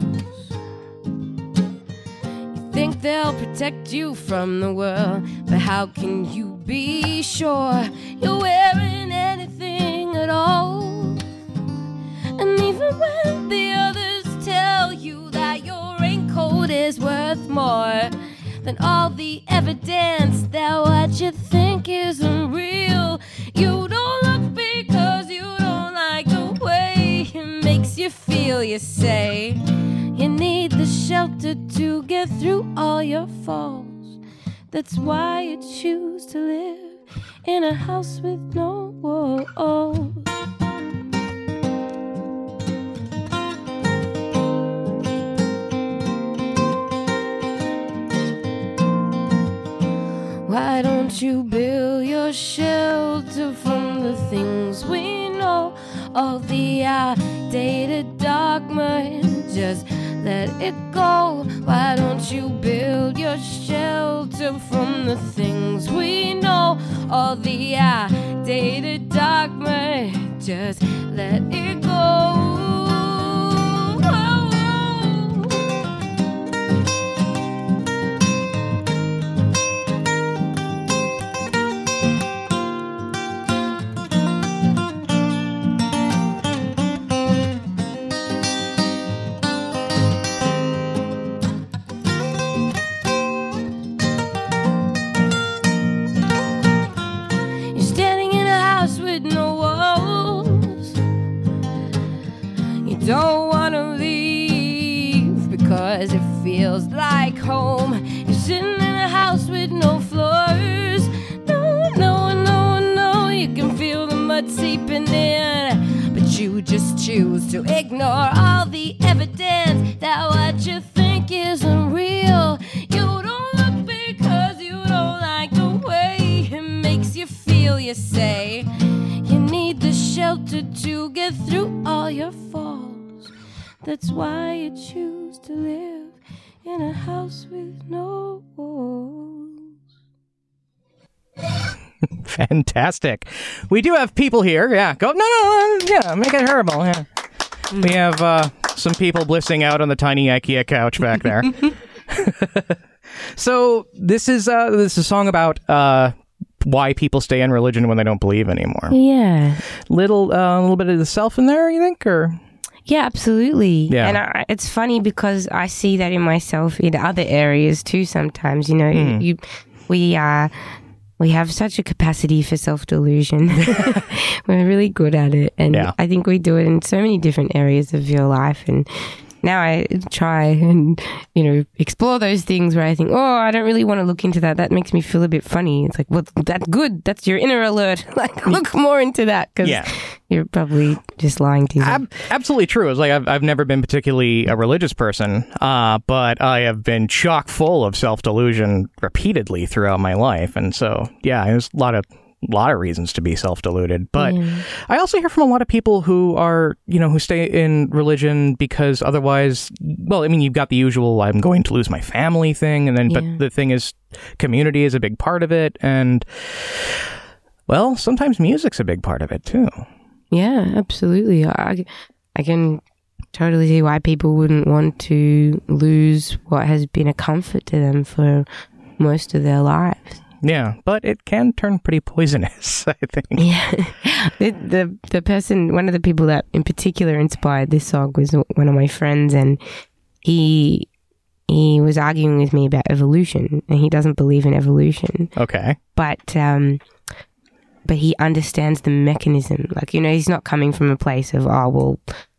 Speaker 3: You think they'll protect you from the world, but how can you be sure you're wearing anything at all? And even when the others tell you that your raincoat is worth more than all the evidence that what you think isn't real, you don't look because you don't like the way it makes you feel. You say you need the shelter to get through all your falls. That's why you choose to live in a house with no walls. Why don't you build your shelter from the things we know? All the outdated dogma and just let it go. Why don't you build your shelter from the things we know? All the outdated dogma, just let it go. Don't wanna leave because it feels like home. You're sitting in a house with no floors. No, no, no, no, you can feel the mud seeping in, but you just choose to ignore all the evidence that what you think isn't real. You don't look because you don't like the way it makes you feel. You say you need the shelter to get through all your falls. That's why you choose to live in a house with no walls.
Speaker 1: Fantastic. We do have people here. Yeah, go. No, no, no. Yeah, make it horrible. Yeah. We have uh, some people blissing out on the tiny IKEA couch back there. So this is uh, this is a song about uh, why people stay in religion when they don't believe anymore.
Speaker 3: Yeah.
Speaker 1: Little, uh, a little bit of the self in there, you think, or?
Speaker 3: Yeah, absolutely.
Speaker 1: Yeah.
Speaker 3: And I, it's funny because I see that in myself in other areas too sometimes. You know, mm. you, we uh, we have such a capacity for self-delusion. We're really good at it. And yeah. I think we do it in so many different areas of your life. And now I try and, you know, explore those things where I think, oh, I don't really want to look into that. That makes me feel a bit funny. It's like, well, that's good. That's your inner alert. Like, look more into that because
Speaker 1: yeah.
Speaker 3: you're probably just lying to yourself.
Speaker 1: Ab- absolutely true. It's like I've, I've never been particularly a religious person, uh, but I have been chock full of self-delusion repeatedly throughout my life. And so, yeah, there's a lot of A lot of reasons to be self-deluded, but yeah. I also hear from a lot of people who are, you know, who stay in religion because otherwise, well, I mean, you've got the usual I'm going to lose my family thing, and then, yeah. but the thing is, community is a big part of it, and, well, sometimes music's a big part of it, too.
Speaker 3: Yeah, absolutely. I, I can totally see why people wouldn't want to lose what has been a comfort to them for most of their lives.
Speaker 1: Yeah, but it can turn pretty poisonous, I think.
Speaker 3: Yeah. The, the the person, one of the people that in particular inspired this song was one of my friends, and he he was arguing with me about evolution, and he doesn't believe in evolution.
Speaker 1: Okay.
Speaker 3: But um, but he understands the mechanism. Like, you know, he's not coming from a place of, oh, well,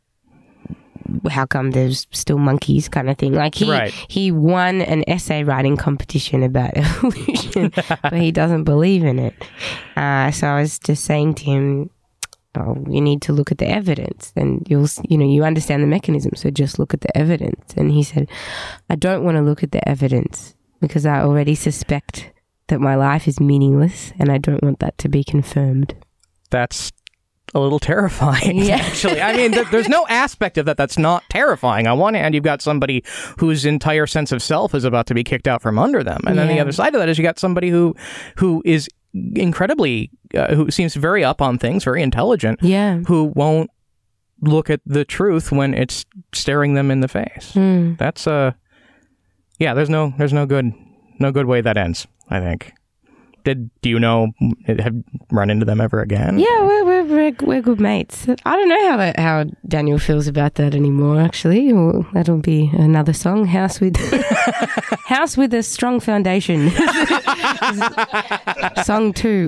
Speaker 3: how come there's still monkeys kind of thing. Like he
Speaker 1: right.
Speaker 3: he won an essay writing competition about evolution, but he doesn't believe in it. Uh, so I was just saying to him, oh, you need to look at the evidence, and you'll, you know, you understand the mechanism, so just look at the evidence. And he said, I don't want to look at the evidence because I already suspect that my life is meaningless, and I don't want that to be confirmed.
Speaker 1: That's a little terrifying, yeah. actually. I mean, th- there's no aspect of that that's not terrifying. On one hand, you've got somebody whose entire sense of self is about to be kicked out from under them. And yeah. then the other side of that is you got somebody who who is incredibly, uh, who seems very up on things, very intelligent,
Speaker 3: yeah.
Speaker 1: who won't look at the truth when it's staring them in the face.
Speaker 3: Mm.
Speaker 1: That's uh yeah, there's no there's no good no good way that ends, I think. Did do you know have run into them ever again?
Speaker 3: Yeah, we're we're we're, we're good mates. I don't know how that, how Daniel feels about that anymore. Actually, well, that'll be another song. House with House with a Strong Foundation. Song two.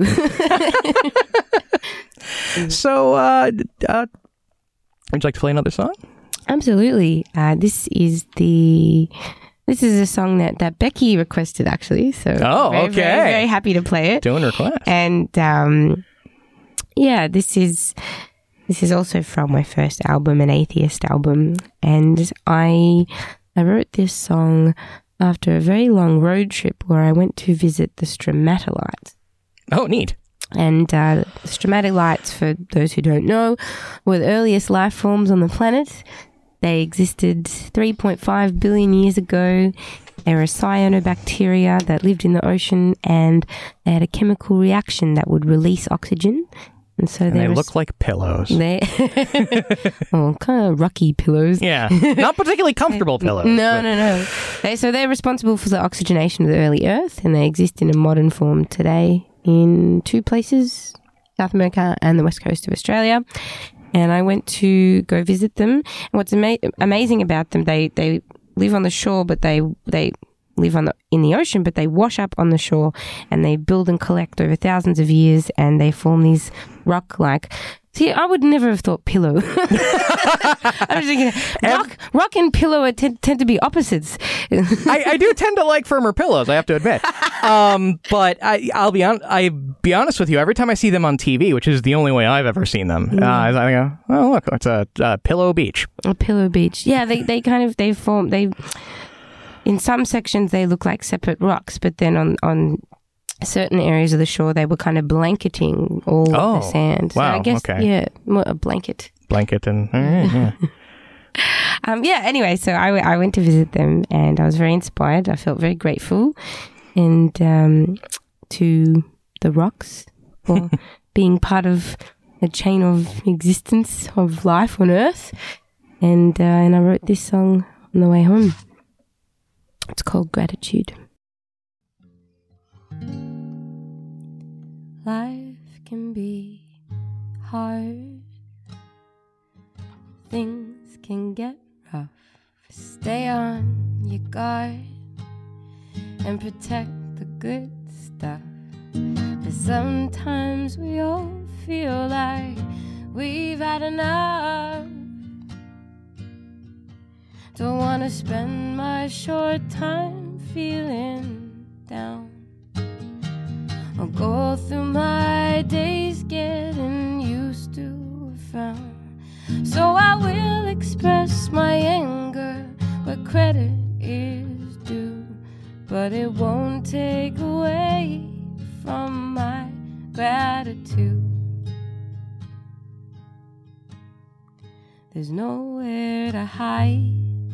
Speaker 1: So, uh, uh, would you like to play another song?
Speaker 3: Absolutely. Uh, this is the. This is a song that, that Becky requested, actually. So
Speaker 1: oh,
Speaker 3: very,
Speaker 1: okay.
Speaker 3: Very, very happy to play it.
Speaker 1: Doing request.
Speaker 3: And um, yeah, this is this is also from my first album, an Atheist album. And I I wrote this song after a very long road trip where I went to visit the stromatolites.
Speaker 1: Oh, neat.
Speaker 3: And uh, stromatolites, for those who don't know, were the earliest life forms on the planet. They existed three point five billion years ago. They were cyanobacteria that lived in the ocean, and they had a chemical reaction that would release oxygen. And so
Speaker 1: and they
Speaker 3: res-
Speaker 1: look like pillows.
Speaker 3: They oh, kind of rocky pillows.
Speaker 1: Yeah, not particularly comfortable pillows.
Speaker 3: No,
Speaker 1: but.
Speaker 3: no, no. They, so they're responsible for the oxygenation of the early Earth, and they exist in a modern form today in two places, South America and the west coast of Australia. And I went to go visit them. And what's ama- amazing about them, they, they live on the shore, but they they live on the in the ocean, but they wash up on the shore, and they build and collect over thousands of years, and they form these rock-like. See, I would never have thought pillow. I was thinking rock, rock and pillow are t- tend to be opposites.
Speaker 1: I, I do tend to like firmer pillows, I have to admit. Um, but I, I'll be on. I be honest with you. Every time I see them on T V, which is the only way I've ever seen them, mm. uh, I go, "Oh, look, it's a, a pillow beach."
Speaker 3: A pillow beach. Yeah, they they kind of they form they. In some sections, they look like separate rocks, but then on on certain areas of the shore, they were kind of blanketing all
Speaker 1: oh,
Speaker 3: the sand. So
Speaker 1: wow,
Speaker 3: I guess,
Speaker 1: okay.
Speaker 3: yeah, more a blanket.
Speaker 1: Blanket and... All right, yeah.
Speaker 3: um, yeah, anyway, so I, I went to visit them, and I was very inspired. I felt very grateful and um, to the rocks for being part of a chain of existence of life on Earth. And, uh, and I wrote this song on the way home. It's called Gratitude. Life can be hard. Things can get rough. Stay on your guard and protect the good stuff. But sometimes we all feel like we've had enough. Don't want to spend my short time feeling down. I'll go through my days getting used to a frown. So I will express my anger where credit is due, but it won't take away from my gratitude. There's nowhere to hide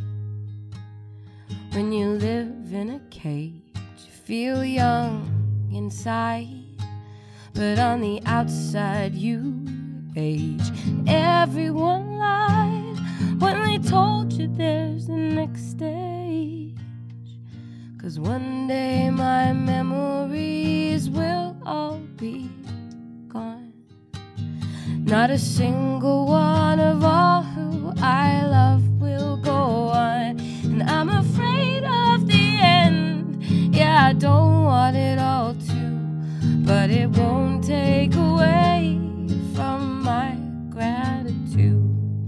Speaker 3: when you live in a cage. You feel young inside, but on the outside you age. Everyone lied when they told you there's the next stage. 'Cause one day my memories will all be gone. Not a single one of all who I love will go on. And I'm afraid of the end. Yeah, I don't want it all to, but it won't take away from my gratitude.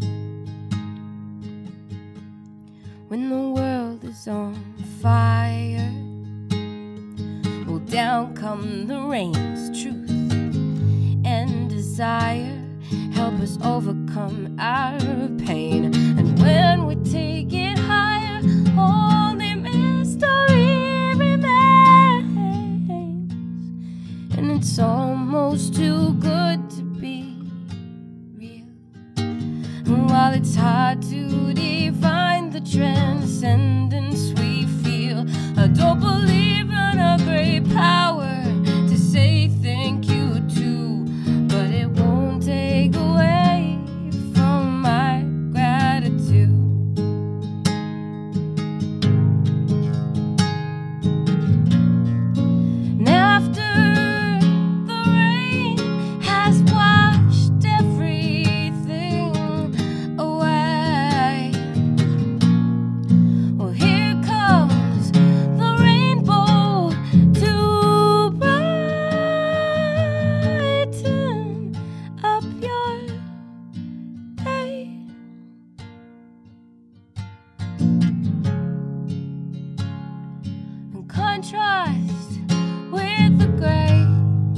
Speaker 3: When the world is on fire, well, down come the rains, truth and desire help us overcome our pain. And when we take it higher, only mystery remains. And it's almost too good to be real. And while it's hard to define the transcendence we feel, I don't believe in a great power to say thank you to, but it won't take away from my contrast with the gray.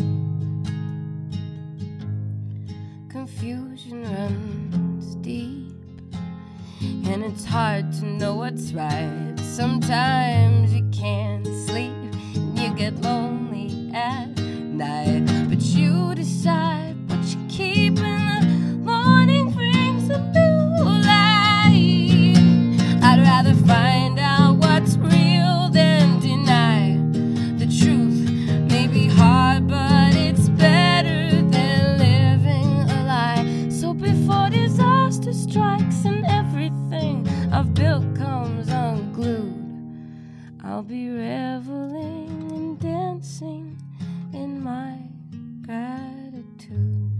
Speaker 3: Confusion runs deep, and it's hard to know what's right. Sometimes you can't sleep, and you get lonely at night, but you decide what you keep, and the morning brings a new light. I'd rather find out what's real than deny the truth. May be hard, but it's better than living a lie. So before disaster strikes and everything I've built comes unglued, I'll be reveling and dancing in my gratitude.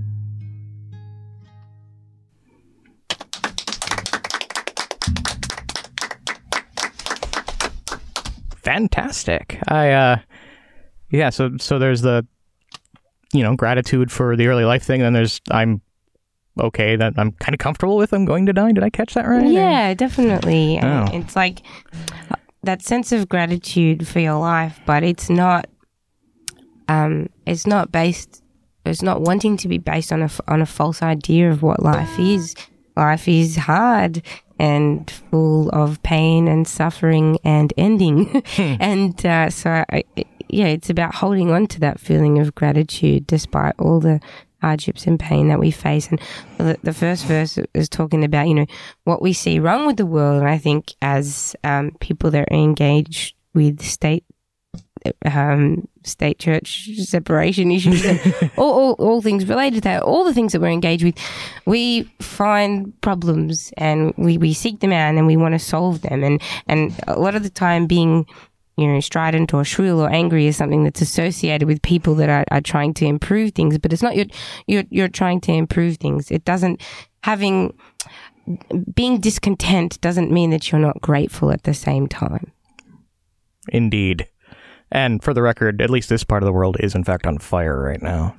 Speaker 1: Fantastic. I, uh, yeah, so, so there's the, you know, gratitude for the early life thing, and then there's, I'm okay, that I'm kind of comfortable with, I'm going to die. Did I catch that right?
Speaker 3: Yeah, definitely.
Speaker 1: Oh.
Speaker 3: It's like that sense of gratitude for your life, but it's not, um, it's not based, it's not wanting to be based on a, on a false idea of what life is. Life is hard and full of pain and suffering and ending. and uh, so, I, yeah, it's about holding on to that feeling of gratitude despite all the hardships and pain that we face. And the, the first verse is talking about, you know, what we see wrong with the world. And I think as um, people that are engaged with state um, state church separation issues and all, all, all things related to that, all the things that we're engaged with, we find problems and we, we seek them out and we want to solve them. And, and a lot of the time being, you know, strident or shrill or angry is something that's associated with people that are, are trying to improve things, but it's not you're, you're, you're trying to improve things. It doesn't, having, being discontent doesn't mean that you're not grateful at the same time.
Speaker 1: Indeed. And for the record, at least this part of the world is in fact on fire right now.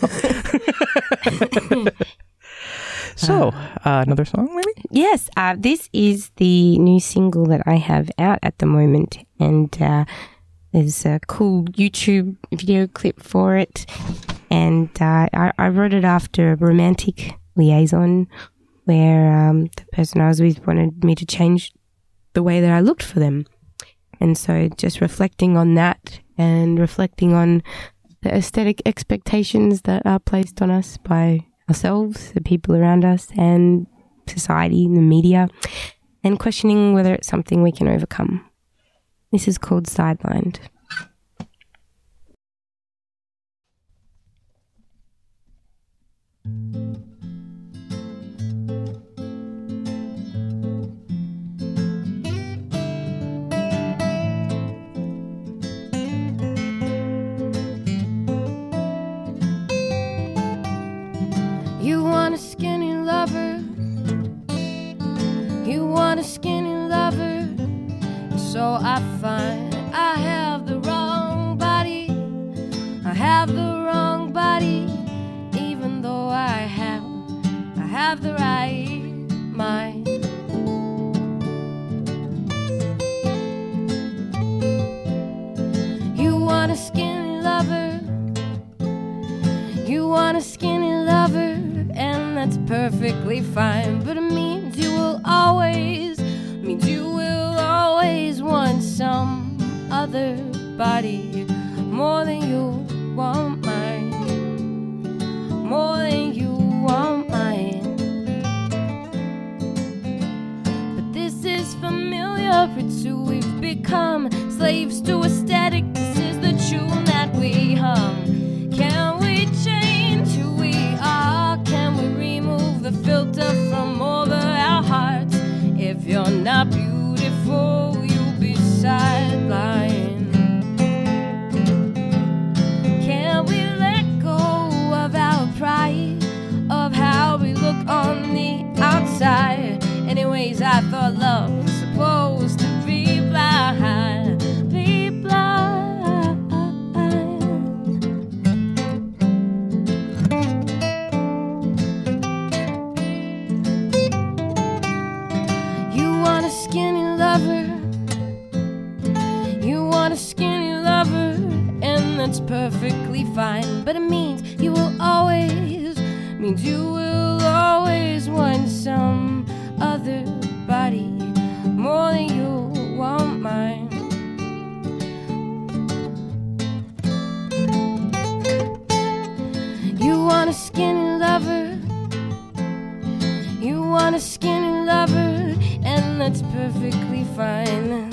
Speaker 1: So, uh, another song maybe?
Speaker 3: Yes, uh, this is the new single that I have out at the moment, and uh, there's a cool YouTube video clip for it, and uh, I, I wrote it after a romantic liaison where um, the person I was with wanted me to change the way that I looked for them. And so just reflecting on that and reflecting on the aesthetic expectations that are placed on us by ourselves, the people around us, and society and the media, and questioning whether it's something we can overcome. This is called Sidelined. You want a skinny lover, you want a skinny lover, so I find I have the wrong body, I have the wrong body, even though I have, I have the right mind. You want a skinny lover, you want a skinny lover, and that's perfectly fine, but it means you will always, means you will always want some other body more than you want mine, more than you want mine. But this is familiar, it's who we've become, slaves to aesthetic, this is the tune that we hum. Can we change who we are? Can we remove the filter from over our hearts? If you're not beautiful, you'll be sidelined. Can we let go of our pride, of how we look on the outside? Anyways, I thought love was supposed to be blind, be blind. You want a skinny lover, you want a skinny that's perfectly fine. But it means you will always, means you will always want some other body more than you want mine. You want a skinny lover, you want a skinny lover, and that's perfectly fine.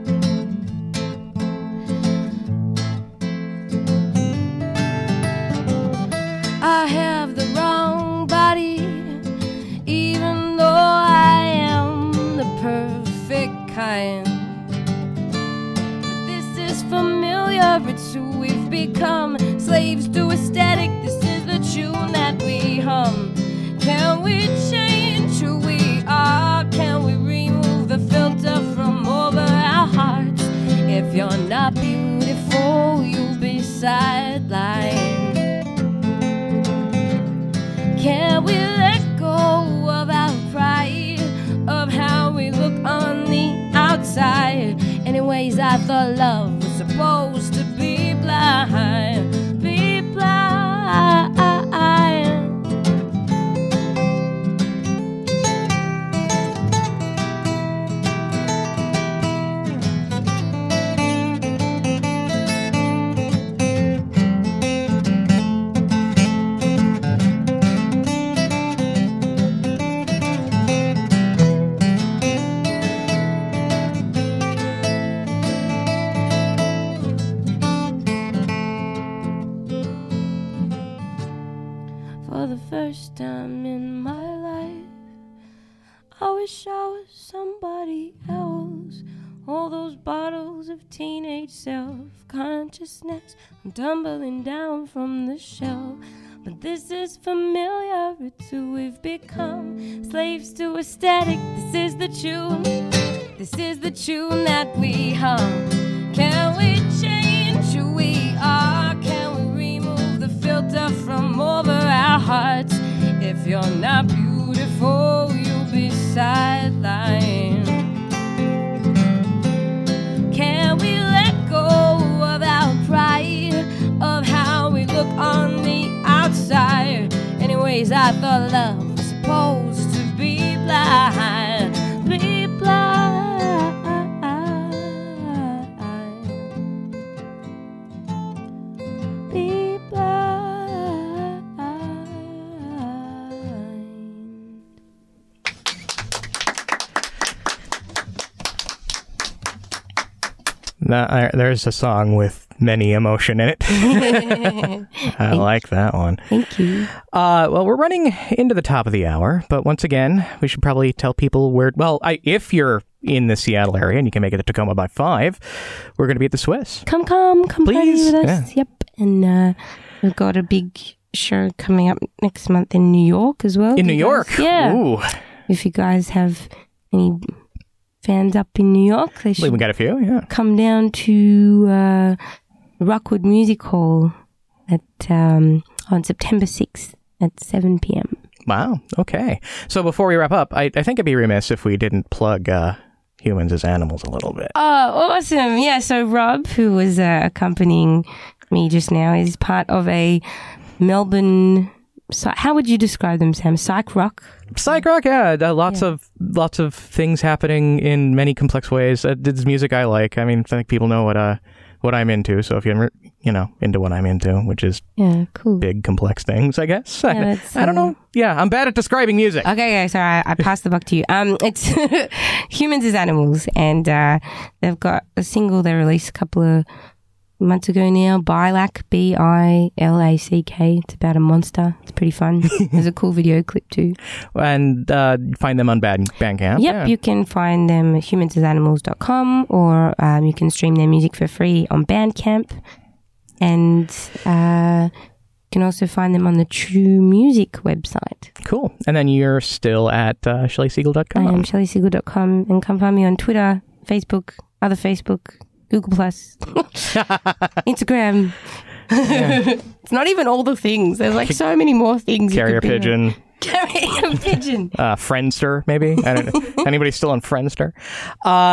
Speaker 3: I have the wrong body, even though I am the perfect kind. But this is familiar, it's who we've become, slaves to aesthetic, this is the tune that we hum. Can we change who we are? Can we remove the filter from over our hearts? If you're not beautiful, you'll be sidelined. Can we let go of our pride, of how we look on the outside? Anyways, I thought love was supposed to be blind, be blind. For the first time in my life, I wish I was somebody else. All those bottles of teenage self-consciousness, I'm tumbling down from the shelf. But this is familiar, it's who we've become, slaves to aesthetic, this is the tune, this is the tune that we hum. Can we change who we are? Can we remove the filter from over our hearts? If you're not beautiful, you'll be sidelined. Can we let go of our pride, of how we look on the outside? Anyways, I thought love was supposed to be blind, be blind. Be blind.
Speaker 1: Now, I, there's a song with many emotion in it. I like that one.
Speaker 3: Thank you.
Speaker 1: Uh, well, we're running into the top of the hour, but once again, we should probably tell people where. Well, I, if you're in the Seattle area and you can make it to Tacoma by five, we're going to be at the Swiss.
Speaker 3: Come, come, come
Speaker 1: Please.
Speaker 3: party with us.
Speaker 1: Yeah.
Speaker 3: Yep. And uh, we've got a big show coming up next month in New York as well.
Speaker 1: In New
Speaker 3: You
Speaker 1: York?
Speaker 3: guys- yeah.
Speaker 1: Ooh.
Speaker 3: If you guys have any fans up in New York, they
Speaker 1: We
Speaker 3: should
Speaker 1: got a few, yeah.
Speaker 3: come down to uh, Rockwood Music Hall at um, on September sixth at seven p.m.
Speaker 1: Wow. Okay. So before we wrap up, I, I think it'd be remiss if we didn't plug uh, Humans as Animals a little bit.
Speaker 3: Oh, awesome. Yeah, so Rob, who was uh, accompanying me just now, is part of a Melbourne... psy- How would you describe them, Sam? Psych rock?
Speaker 1: Psych rock, yeah. Uh, lots
Speaker 3: Yeah.
Speaker 1: of lots of things happening in many complex ways. Uh, it's music I like. I mean, I think people know what uh what I'm into. So if you're you know into what I'm into, which is
Speaker 3: Yeah, cool.
Speaker 1: big complex things, I guess.
Speaker 3: Yeah,
Speaker 1: I,
Speaker 3: that's,
Speaker 1: I don't
Speaker 3: um,
Speaker 1: know. Yeah, I'm bad at describing music.
Speaker 3: Okay, okay, so I, I passed the buck to you. Um, it's Humans as Animals, and uh, they've got a single they released a couple of months ago now, Bilac, B I L A C K. It's about a monster. It's pretty fun. There's a cool video clip too.
Speaker 1: And uh, find them on Band Bandcamp.
Speaker 3: Yep,
Speaker 1: yeah.
Speaker 3: you can find them at humans as animals dot com, or um, you can stream their music for free on Bandcamp. And uh, you can also find them on the True Music website.
Speaker 1: Cool. And then you're still at uh, Shelley Siegel dot com.
Speaker 3: I am shelley siegel dot com, and come find me on Twitter, Facebook, other Facebook, Google Plus, Instagram. It's not even all the things. There's like so many more things. you
Speaker 1: Carrier
Speaker 3: could be on.
Speaker 1: Pigeon.
Speaker 3: Carrier Pigeon.
Speaker 1: Uh, Friendster, maybe. I don't know. Anybody still on Friendster? Uh,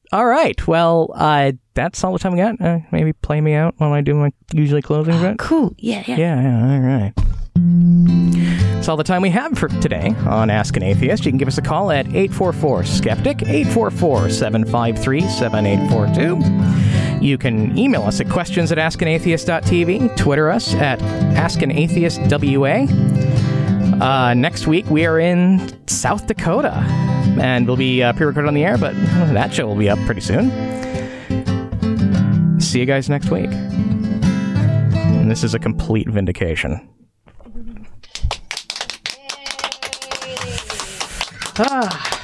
Speaker 1: All right. Well, uh, that's all the time we got. Uh, maybe play me out while I do my usually closing bit.
Speaker 3: Cool. Yeah, yeah.
Speaker 1: Yeah, yeah. All right. That's all the time we have for today on Ask an Atheist. You can give us a call at eight four four, skeptic, eight four four, seven five three, seven eight four two. You can email us at questions at ask an atheist dot t v, Twitter us at ask an atheist w a. Uh, next week, we are in South Dakota, and we'll be uh, pre-recorded on the air, but that show will be up pretty soon. See you guys next week. And this is a complete vindication. Ah.